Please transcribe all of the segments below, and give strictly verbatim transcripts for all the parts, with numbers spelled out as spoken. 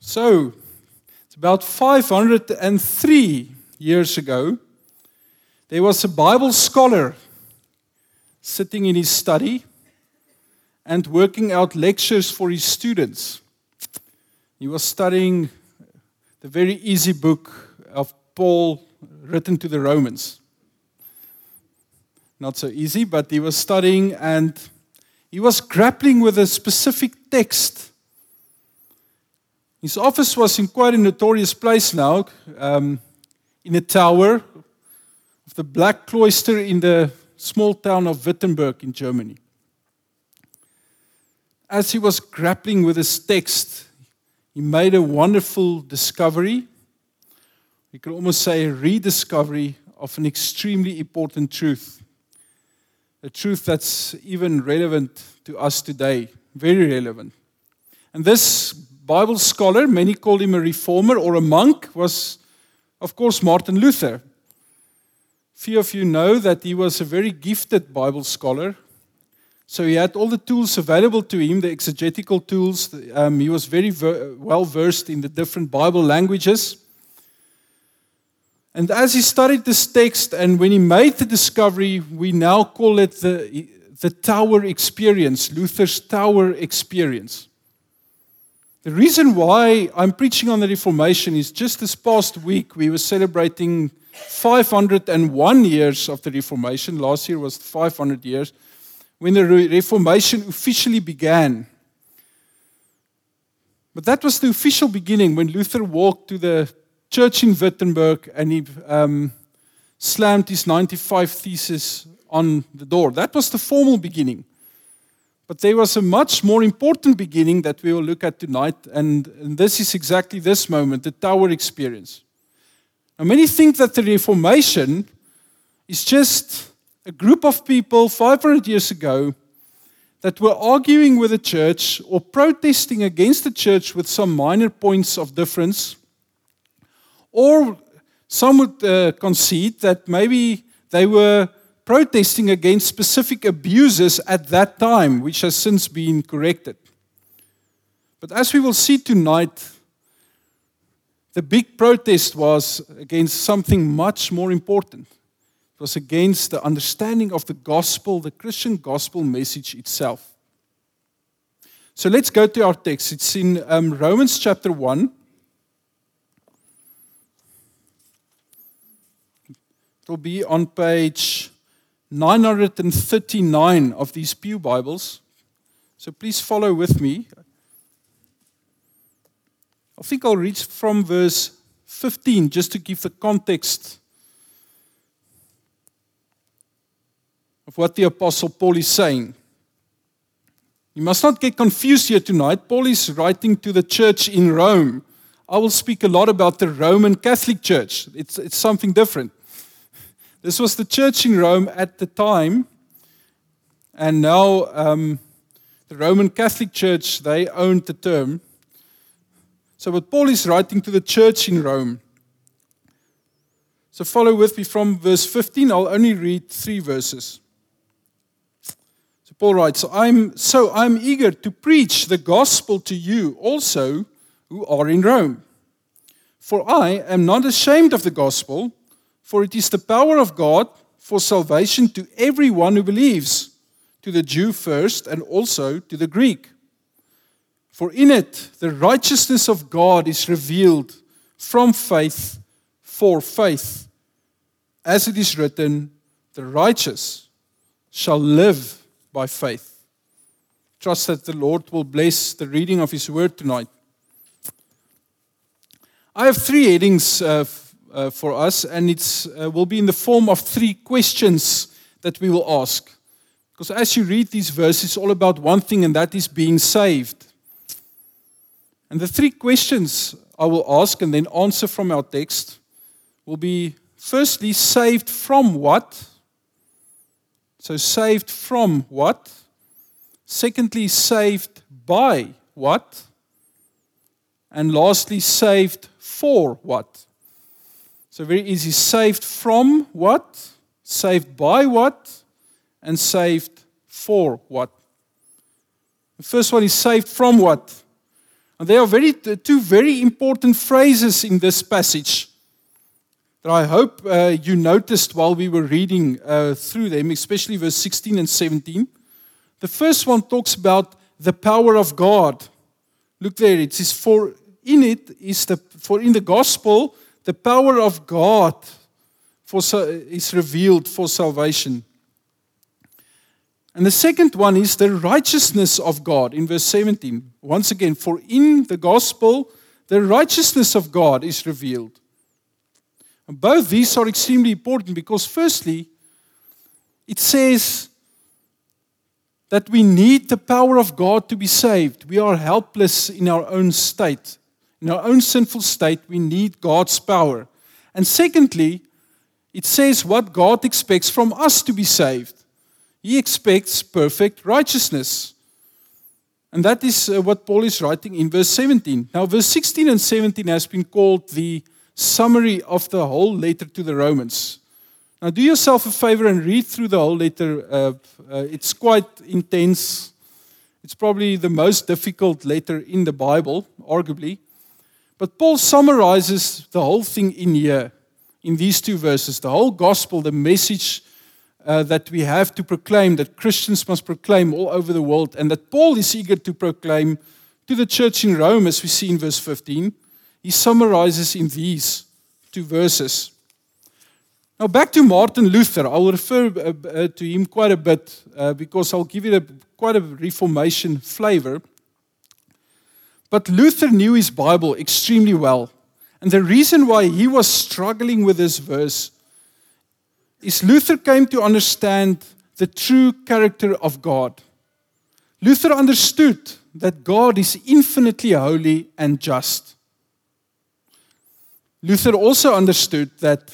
So, it's about five hundred three years ago, there was a Bible scholar sitting in his study and working out lectures for his students. He was studying the very easy book of Paul written to the Romans. Not so easy, but he was studying and he was grappling with a specific text. His office was in quite a notorious place now, um, in a tower of the Black Cloister in the small town of Wittenberg in Germany. As he was grappling with this text, he made a wonderful discovery. We could almost say a rediscovery of an extremely important truth. A truth that's even relevant to us today, very relevant. And this Bible scholar, many called him a reformer or a monk, was, of course, Martin Luther. Few of you know that he was a very gifted Bible scholar. So he had all the tools available to him, the exegetical tools. Um, he was very ver- well versed in the different Bible languages. And as he studied this text, and when he made the discovery, we now call it the, the Tower Experience, Luther's Tower Experience. The reason why I'm preaching on the Reformation is just this past week we were celebrating five hundred one years of the Reformation. Last year was five hundred years, when the Reformation officially began. But that was the official beginning when Luther walked to the church in Wittenberg and he um, slammed his ninety-five Theses on the door. That was the formal beginning. But there was a much more important beginning that we will look at tonight, and, and this is exactly this moment, the Tower Experience. Now, many think that the Reformation is just a group of people five hundred years ago that were arguing with the church or protesting against the church with some minor points of difference. Or some would uh, concede that maybe they were protesting against specific abuses at that time, which has since been corrected. But as we will see tonight, the big protest was against something much more important. It was against the understanding of the gospel, the Christian gospel message itself. So let's go to our text. It's in um, Romans chapter one. It will be on page nine hundred thirty-nine of these Pew Bibles. So please follow with me. I think I'll read from verse fifteen just to give the context of what the Apostle Paul is saying. You must not get confused here tonight. Paul is writing to the church in Rome. I will speak a lot about the Roman Catholic Church. It's, it's something different. This was the church in Rome at the time, and now um, the Roman Catholic Church, they owned the term. So what Paul is writing to the church in Rome. So follow with me from verse fifteen. I'll only read three verses. So Paul writes, I'm, so I'm eager to preach the gospel to you also who are in Rome. For I am not ashamed of the gospel, for it is the power of God for salvation to everyone who believes, to the Jew first and also to the Greek. For in it the righteousness of God is revealed from faith for faith. As it is written, the righteous shall live by faith. Trust that the Lord will bless the reading of His word tonight. I have three headings uh, Uh, for us, and it uh, will be in the form of three questions that we will ask. Because as you read these verses, it's all about one thing, and that is being saved. And the three questions I will ask and then answer from our text will be, firstly, saved from what? So saved from what? Secondly, saved by what? And lastly, saved for what? So very easy. Saved from what? Saved by what? And saved for what? The first one is saved from what? And there are very, two very important phrases in this passage that I hope uh, you noticed while we were reading uh, through them, especially verse sixteen and seventeen. The first one talks about the power of God. Look there, it says, for in it is the, for in the gospel, the power of God for, is revealed for salvation. And the second one is the righteousness of God in verse seventeen. Once again, for in the gospel, the righteousness of God is revealed. And both these are extremely important because firstly, it says that we need the power of God to be saved. We are helpless in our own state. In our own sinful state, we need God's power. And secondly, it says what God expects from us to be saved. He expects perfect righteousness. And that is uh, what Paul is writing in verse seventeen. Now, verse sixteen and seventeen has been called the summary of the whole letter to the Romans. Now, do yourself a favor and read through the whole letter. Uh, uh, it's quite intense. It's probably the most difficult letter in the Bible, arguably. But Paul summarizes the whole thing in here, in these two verses. The whole gospel, the message Uh, that we have to proclaim, that Christians must proclaim all over the world, and that Paul is eager to proclaim to the church in Rome, as we see in verse fifteen. He summarizes in these two verses. Now back to Martin Luther. I'll refer uh, uh, to him quite a bit uh, because I'll give it a, quite a Reformation flavor. But Luther knew his Bible extremely well. And the reason why he was struggling with this verse is Luther came to understand the true character of God. Luther understood that God is infinitely holy and just. Luther also understood that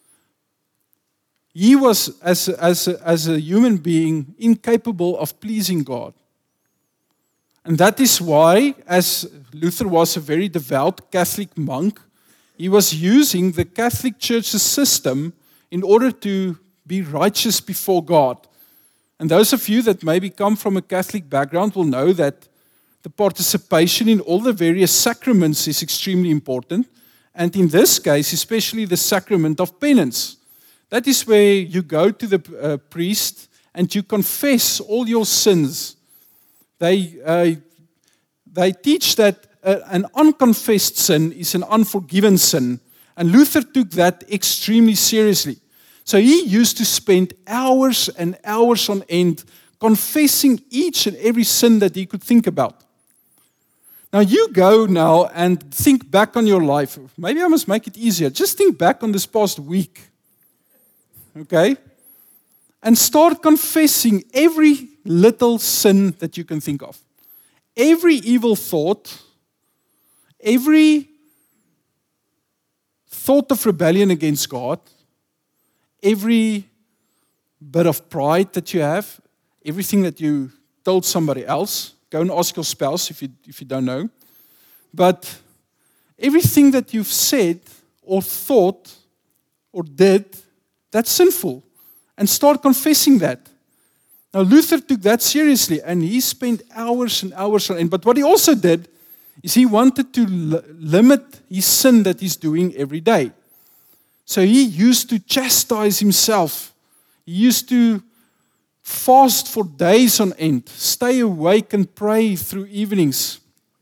he was, as, as, as a human being, incapable of pleasing God. And that is why, as Luther was a very devout Catholic monk, he was using the Catholic Church's system in order to be righteous before God. And those of you that maybe come from a Catholic background will know that the participation in all the various sacraments is extremely important. And in this case, especially the sacrament of penance. That is where you go to the uh, priest and you confess all your sins. They, uh, they teach that uh, an unconfessed sin is an unforgiven sin. And Luther took that extremely seriously. So he used to spend hours and hours on end confessing each and every sin that he could think about. Now you go now and think back on your life. Maybe I must make it easier. Just think back on this past week. Okay? And start confessing every little sin that you can think of. Every evil thought, every thought of rebellion against God, every bit of pride that you have, everything that you told somebody else. Go and ask your spouse if you, if you don't know. But everything that you've said or thought or did, that's sinful. And start confessing that. Now Luther took that seriously and he spent hours and hours on end. But what he also did is he wanted to l- limit his sin that he's doing every day. So he used to chastise himself. He used to fast for days on end, stay awake and pray through evenings.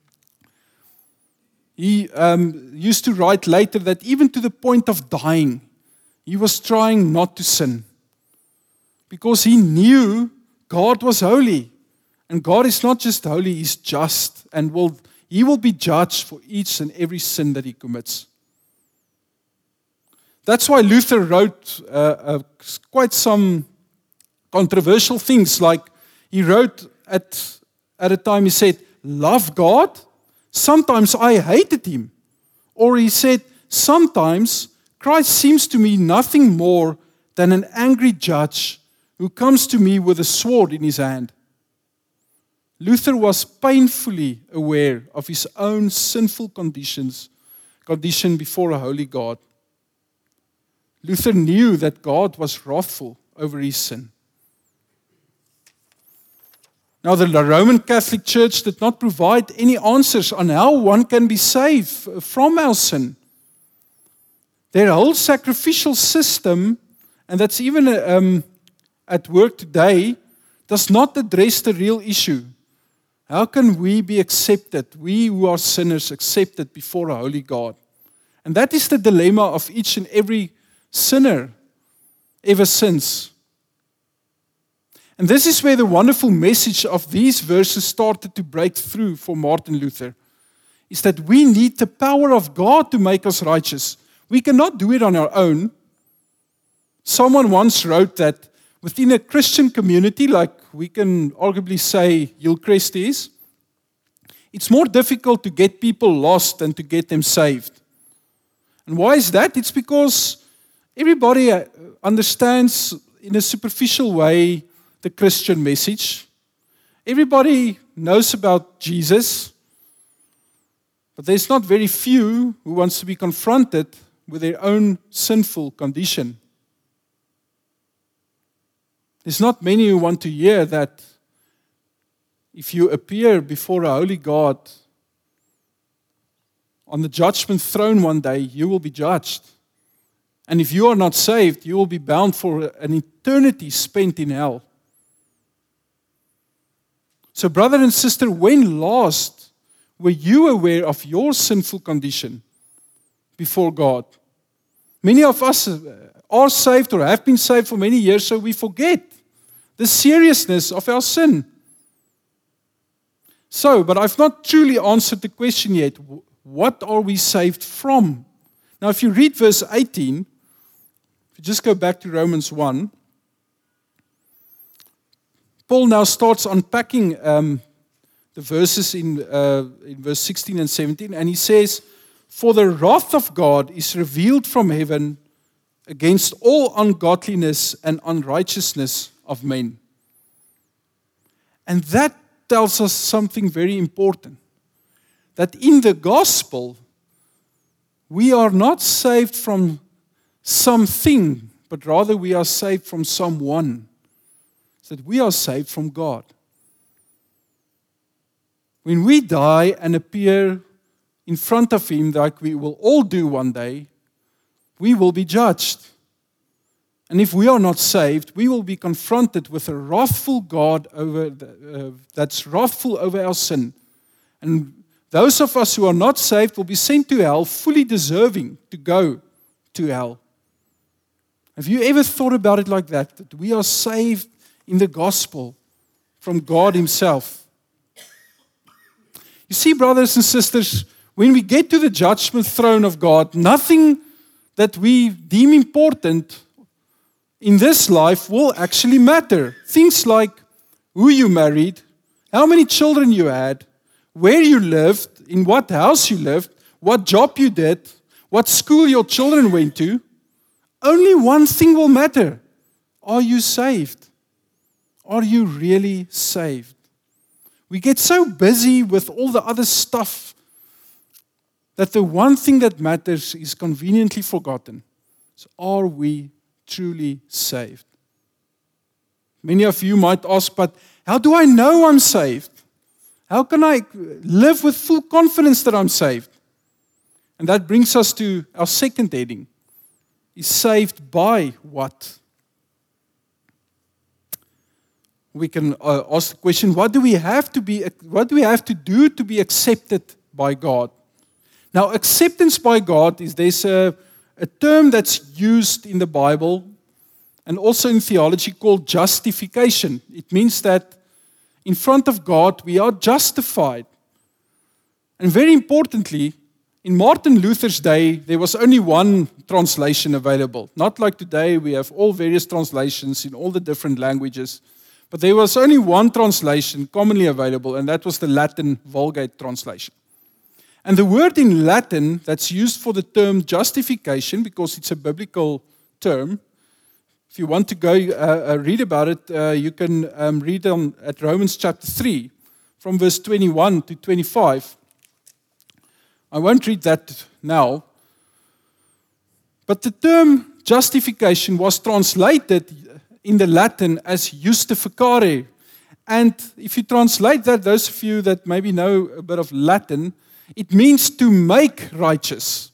He um, used to write later that even to the point of dying, he was trying not to sin. Because he knew God was holy. And God is not just holy, He's just. And will, He will be judged for each and every sin that he commits. That's why Luther wrote uh, uh, quite some controversial things. Like he wrote at, at a time, he said, love God? Sometimes I hated Him. Or he said, sometimes Christ seems to me nothing more than an angry judge who comes to me with a sword in his hand. Luther was painfully aware of his own sinful conditions, condition before a holy God. Luther knew that God was wrathful over his sin. Now, the Roman Catholic Church did not provide any answers on how one can be saved from our sin. Their whole sacrificial system, and that's even um, at work today, does not address the real issue. How can we be accepted, we who are sinners, accepted before a holy God? And that is the dilemma of each and every sinner ever since. And this is where the wonderful message of these verses started to break through for Martin Luther, is that we need the power of God to make us righteous. We cannot do it on our own. Someone once wrote that within a Christian community, like we can arguably say Hillcrest is, it's more difficult to get people lost than to get them saved. And why is that? It's because everybody understands in a superficial way the Christian message. Everybody knows about Jesus, but there's not very few who wants to be confronted with their own sinful condition. There's not many who want to hear that if you appear before a holy God on the judgment throne one day, you will be judged. And if you are not saved, you will be bound for an eternity spent in hell. So, brother and sister, when last were you aware of your sinful condition before God? Many of us are saved or have been saved for many years, so we forget the seriousness of our sin. So, but I've not truly answered the question yet. What are we saved from? Now, if you read verse eighteen, if you just go back to Romans one, Paul now starts unpacking um, the verses in, uh, in verse sixteen and seventeen, and he says, "For the wrath of God is revealed from heaven against all ungodliness and unrighteousness of men." And that tells us something very important. That in the gospel, we are not saved from something, but rather we are saved from someone. So that we are saved from God. When we die and appear in front of Him, like we will all do one day, we will be judged. And if we are not saved, we will be confronted with a wrathful God over the, uh, that's wrathful over our sin. And those of us who are not saved will be sent to hell, fully deserving to go to hell. Have you ever thought about it like that? That we are saved in the gospel from God Himself. You see, brothers and sisters, when we get to the judgment throne of God, nothing that we deem important in this life will actually matter. Things like who you married, how many children you had, where you lived, in what house you lived, what job you did, what school your children went to. Only one thing will matter. Are you saved? Are you really saved? We get so busy with all the other stuff that the one thing that matters is conveniently forgotten. So are we truly saved? Many of you might ask, but how do I know I'm saved? How can I live with full confidence that I'm saved? And that brings us to our second heading. Is saved by what? We can uh, ask the question, what do we have to be, what do we have to do to be accepted by God? Now, acceptance by God is there's a, a term that's used in the Bible and also in theology called justification. It means that in front of God we are justified. And very importantly, in Martin Luther's day, there was only one translation available. Not like today, we have all various translations in all the different languages. But there was only one translation commonly available, and that was the Latin Vulgate translation. And the word in Latin that's used for the term justification, because it's a biblical term, if you want to go uh, uh, read about it, uh, you can um, read on at Romans chapter three, from verse twenty-one to twenty-five. I won't read that now. But the term justification was translated in the Latin as justificare. And if you translate that, those of you that maybe know a bit of Latin, it means to make righteous.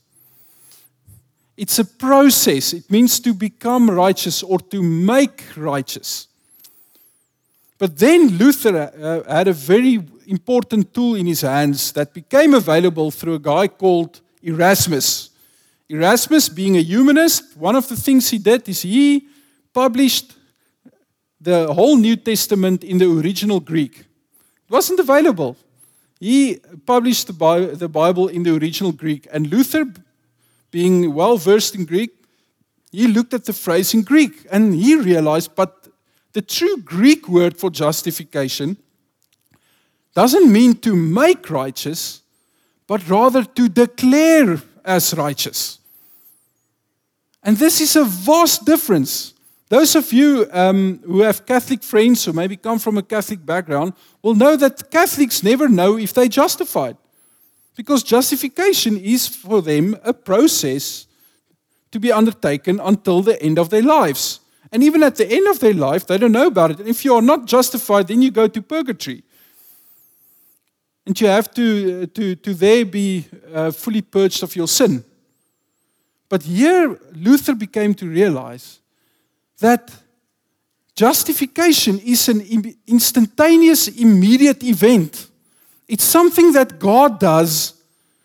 It's a process. It means to become righteous or to make righteous. But then Luther uh, had a very important tool in his hands that became available through a guy called Erasmus. Erasmus, being a humanist, one of the things he did is he published the whole New Testament in the original Greek. It wasn't available. He published the Bible in the original Greek. And Luther, being well-versed in Greek, he looked at the phrase in Greek and he realized, but the true Greek word for justification doesn't mean to make righteous, but rather to declare as righteous. And this is a vast difference. Those of you um, who have Catholic friends or maybe come from a Catholic background will know that Catholics never know if they're justified. Because justification is for them a process to be undertaken until the end of their lives. And even at the end of their life, they don't know about it. And if you are not justified, then you go to purgatory. And you have to, to, to there be uh, fully purged of your sin. But here, Luther became to realize that justification is an instantaneous, immediate event. It's something that God does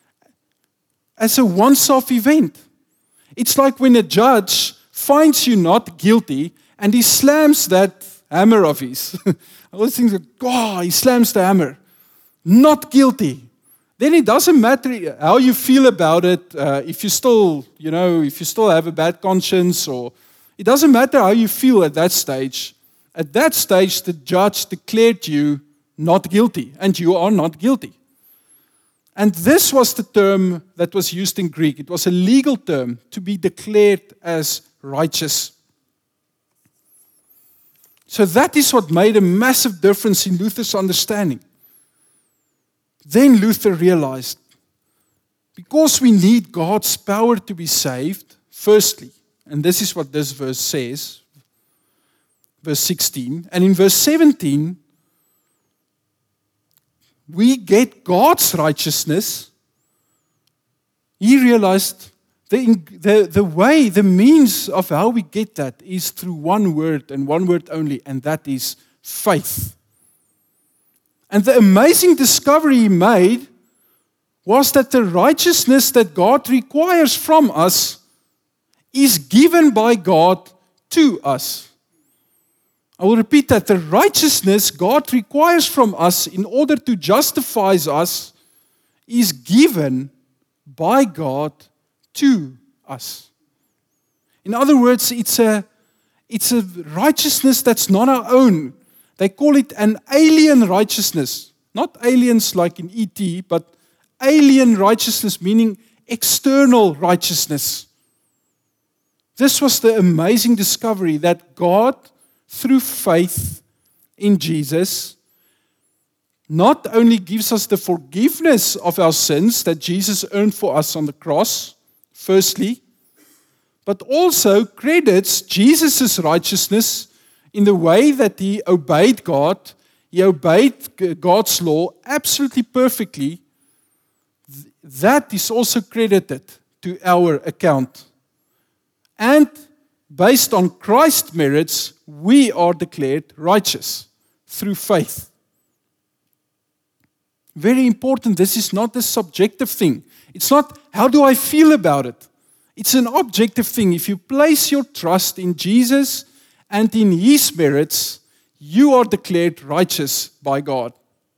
as a once-off event. It's like when a judge finds you not guilty and he slams that hammer of his. I always think, oh, he slams the hammer. Not guilty. Then it doesn't matter how you feel about it, uh, if you still, you know, if you still have a bad conscience, or it doesn't matter how you feel at that stage. At that stage, the judge declared you not guilty, and you are not guilty. And this was the term that was used in Greek. It was a legal term to be declared as righteous. So that is what made a massive difference in Luther's understanding. Then Luther realized, because we need God's power to be saved, firstly, and this is what this verse says, verse sixteen, and in verse seventeen, we get God's righteousness. He realized the, the, the way, the means of how we get that is through one word and one word only, and that is faith. And the amazing discovery he made was that the righteousness that God requires from us is given by God to us. I will repeat that. The righteousness God requires from us in order to justify us is given by God to us. In other words, it's a, it's a righteousness that's not our own. They call it an alien righteousness. Not aliens like in E T, but alien righteousness, meaning external righteousness. This was the amazing discovery that God, through faith in Jesus, not only gives us the forgiveness of our sins that Jesus earned for us on the cross, firstly, but also credits Jesus' righteousness in the way that he obeyed God. He obeyed God's law absolutely perfectly. That is also credited to our account. And based on Christ's merits, we are declared righteous through faith. Very important, this is not a subjective thing. It's not, how do I feel about it? It's an objective thing. If you place your trust in Jesus and in His merits, you are declared righteous by God.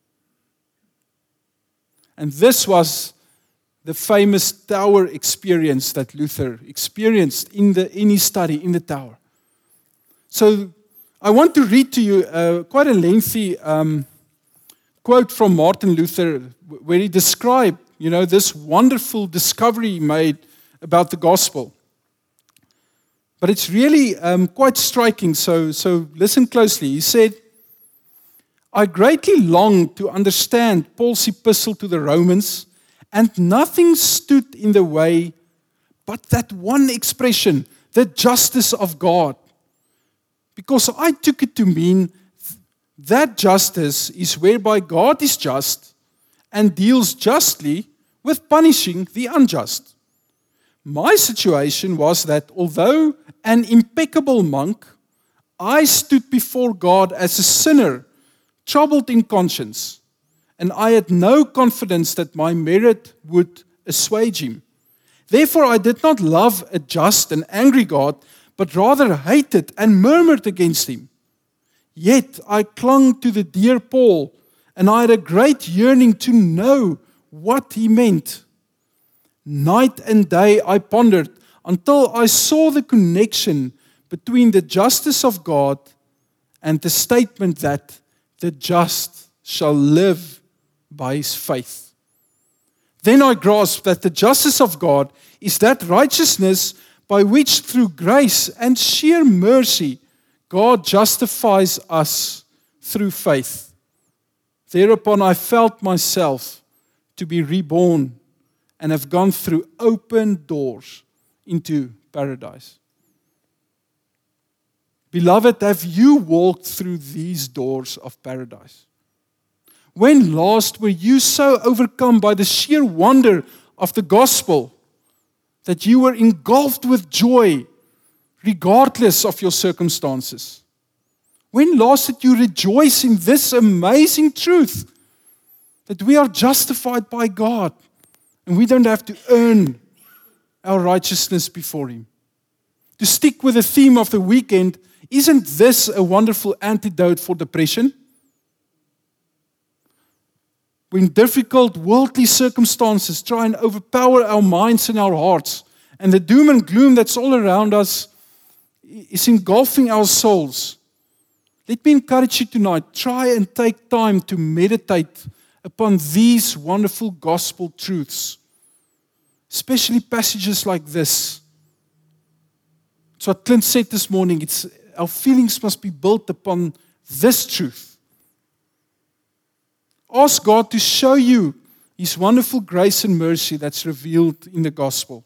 And this was the famous tower experience that Luther experienced in, the, in his study in the tower. So I want to read to you uh, quite a lengthy um, quote from Martin Luther where he described, you know, this wonderful discovery he made about the gospel. But it's really um, quite striking, so, so listen closely. He said, I greatly long to understand Paul's epistle to the Romans, and nothing stood in the way but that one expression, the justice of God. Because I took it to mean That justice is whereby God is just and deals justly with punishing the unjust. My situation was that although an impeccable monk, I stood before God as a sinner, troubled in conscience, and I had no confidence that my merit would assuage him. Therefore I did not love a just and angry God, but rather hated and murmured against him. Yet I clung to the dear Paul, and I had a great yearning to know what he meant. Night and day I pondered until I saw the connection between the justice of God and the statement that the just shall live by his faith. Then I grasped that the justice of God is that righteousness by which through grace and sheer mercy God justifies us through faith. Thereupon I felt myself to be reborn and have gone through open doors into paradise. Beloved, have you walked through these doors of paradise? When last were you so overcome by the sheer wonder of the gospel that you were engulfed with joy regardless of your circumstances? When last did you rejoice in this amazing truth that we are justified by God and we don't have to earn our righteousness before Him? To stick with the theme of the weekend, isn't this a wonderful antidote for depression? When difficult worldly circumstances try and overpower our minds and our hearts, and the doom and gloom that's all around us is engulfing our souls, let me encourage you tonight, try and take time to meditate upon these wonderful gospel truths, especially passages like this. It's what Clint said this morning. It's our feelings must be built upon this truth. Ask God to show you His wonderful grace and mercy that's revealed in the gospel.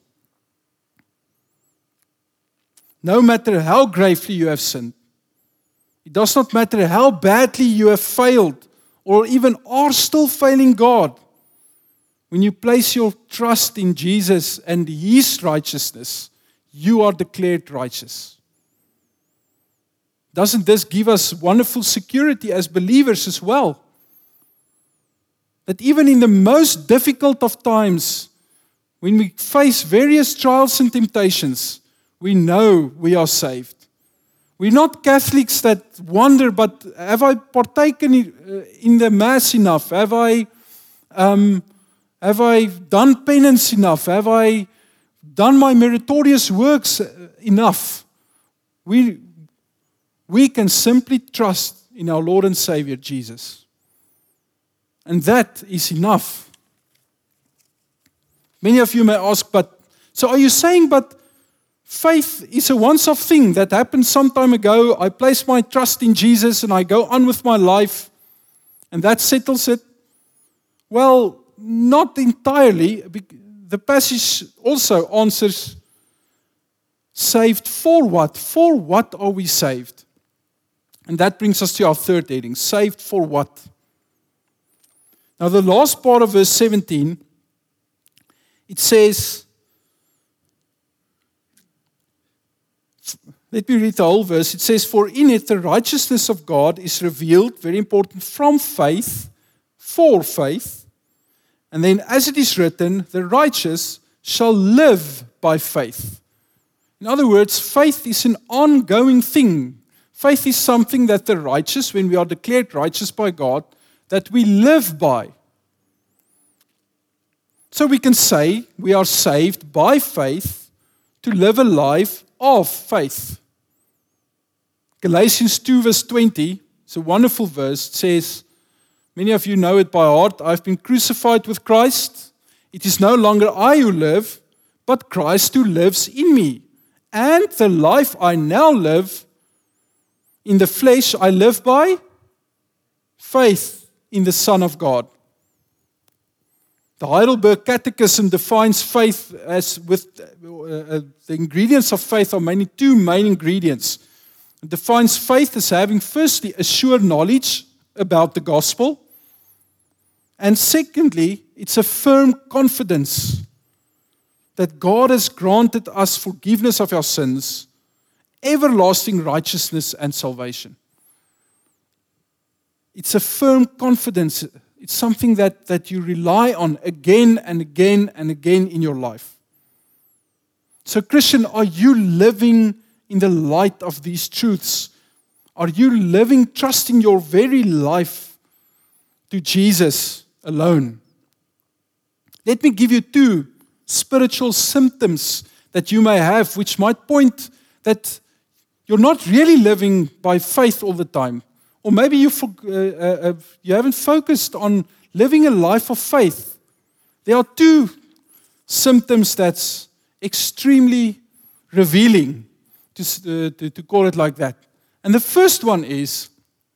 No matter how gravely you have sinned, it does not matter how badly you have failed or even are still failing God, when you place your trust in Jesus and His righteousness, you are declared righteous. Doesn't this give us wonderful security as believers as well? That even in the most difficult of times, when we face various trials and temptations, we know we are saved. We're not Catholics that wonder, but have I partaken in the Mass enough? Have I, um, have I done penance enough? Have I done my meritorious works enough? We, we can simply trust in our Lord and Savior, Jesus. And that is enough. Many of you may ask, but, so are you saying, but faith is a once-off thing that happened some time ago. I place my trust in Jesus and I go on with my life and that settles it? Well, not entirely. The passage also answers, saved for what? For what are we saved? And that brings us to our third heading, saved for what? Now the last part of verse seventeen, it says, let me read the whole verse. It says, for in it the righteousness of God is revealed, very important, from faith, for faith. And then as it is written, the righteous shall live by faith. In other words, faith is an ongoing thing. Faith is something that the righteous, when we are declared righteous by God, that we live by. So we can say we are saved by faith to live a life of faith. Galatians two verse twenty, it's a wonderful verse. It says, many of you know it by heart, I've been crucified with Christ. It is no longer I who live, but Christ who lives in me. And the life I now live in the flesh, I live by faith in the Son of God. The Heidelberg Catechism defines faith as with uh, the ingredients of faith are mainly two main ingredients. It defines faith as having, firstly, a sure knowledge about the gospel. And secondly, it's a firm confidence that God has granted us forgiveness of our sins, everlasting righteousness and salvation. It's a firm confidence. It's something that, that you rely on again and again and again in your life. So, Christian, are you living in the light of these truths? Are you living, trusting your very life to Jesus alone? Let me give you two spiritual symptoms that you may have, which might point that you're not really living by faith all the time. Or maybe you, uh, uh, you haven't focused on living a life of faith. There are two symptoms that's extremely revealing, to, uh, to, to call it like that. And the first one is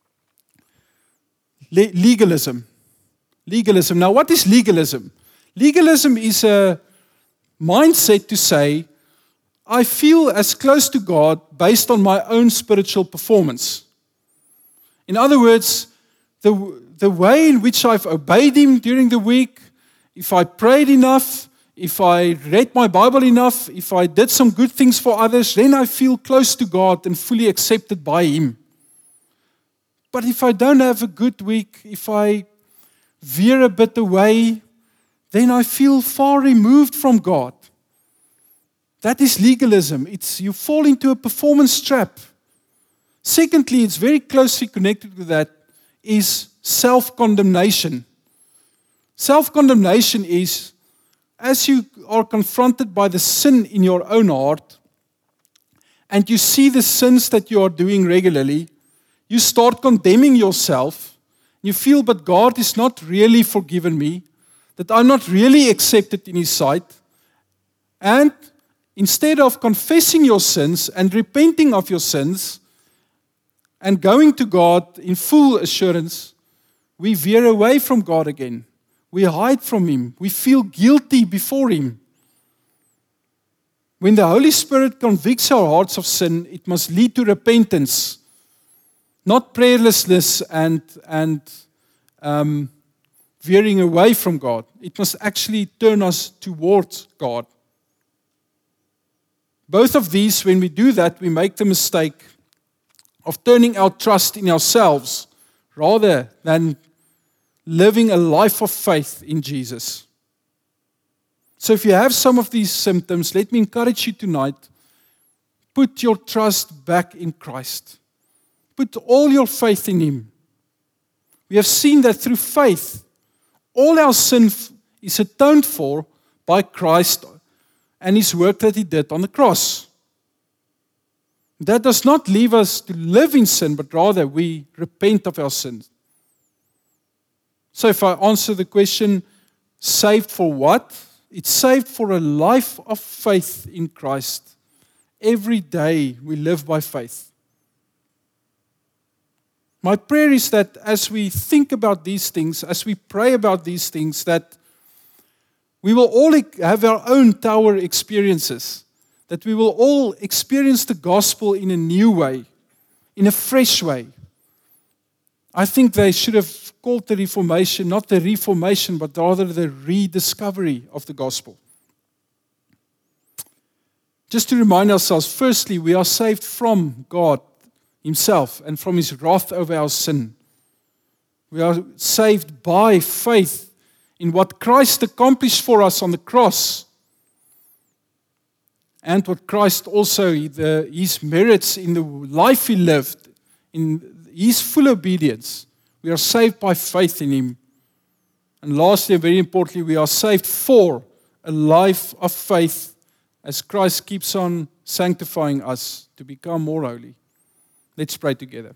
le- legalism. Legalism. Now, what is legalism? Legalism is a mindset to say, I feel as close to God based on my own spiritual performance. In other words, the, the way in which I've obeyed Him during the week, if I prayed enough, if I read my Bible enough, if I did some good things for others, then I feel close to God and fully accepted by Him. But if I don't have a good week, if I veer a bit away, then I feel far removed from God. That is legalism. It's you fall into a performance trap. Secondly, it's very closely connected with that, is self-condemnation. Self-condemnation is, as you are confronted by the sin in your own heart, and you see the sins that you are doing regularly, you start condemning yourself. You feel, but God is not really forgiven me, that I'm not really accepted in His sight. And instead of confessing your sins and repenting of your sins, and going to God in full assurance, we veer away from God again. We hide from Him. We feel guilty before Him. When the Holy Spirit convicts our hearts of sin, it must lead to repentance, not prayerlessness and, and um, veering away from God. It must actually turn us towards God. Both of these, when we do that, we make the mistake of turning our trust in ourselves rather than living a life of faith in Jesus. So if you have some of these symptoms, let me encourage you tonight, put your trust back in Christ. Put all your faith in Him. We have seen that through faith, all our sin is atoned for by Christ and His work that He did on the cross. That does not leave us to live in sin, but rather we repent of our sins. So if I answer the question, saved for what? It's saved for a life of faith in Christ. Every day we live by faith. My prayer is that as we think about these things, as we pray about these things, that we will all have our own tower experiences. That we will all experience the gospel in a new way, in a fresh way. I think they should have called the Reformation, not the Reformation, but rather the rediscovery of the gospel. Just to remind ourselves, firstly, we are saved from God Himself and from His wrath over our sin. We are saved by faith in what Christ accomplished for us on the cross. And what Christ also, the, His merits in the life He lived, in His full obedience. We are saved by faith in Him. And lastly, and very importantly, we are saved for a life of faith as Christ keeps on sanctifying us to become more holy. Let's pray together.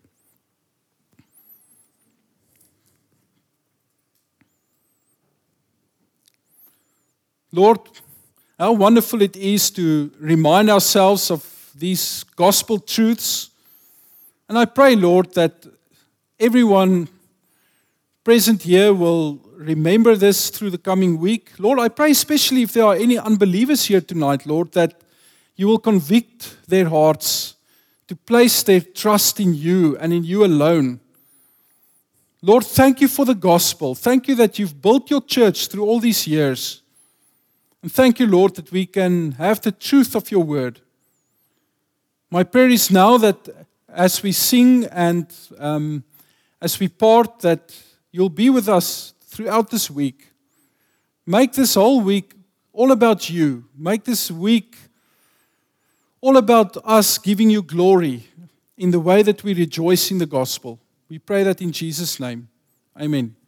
Lord, how wonderful it is to remind ourselves of these gospel truths. And I pray, Lord, that everyone present here will remember this through the coming week. Lord, I pray especially if there are any unbelievers here tonight, Lord, that you will convict their hearts to place their trust in you and in you alone. Lord, thank you for the gospel. Thank you that you've built your church through all these years. And thank you, Lord, that we can have the truth of your word. My prayer is now that as we sing and um, as we part, that you'll be with us throughout this week. Make this whole week all about you. Make this week all about us giving you glory in the way that we rejoice in the gospel. We pray that in Jesus' name. Amen.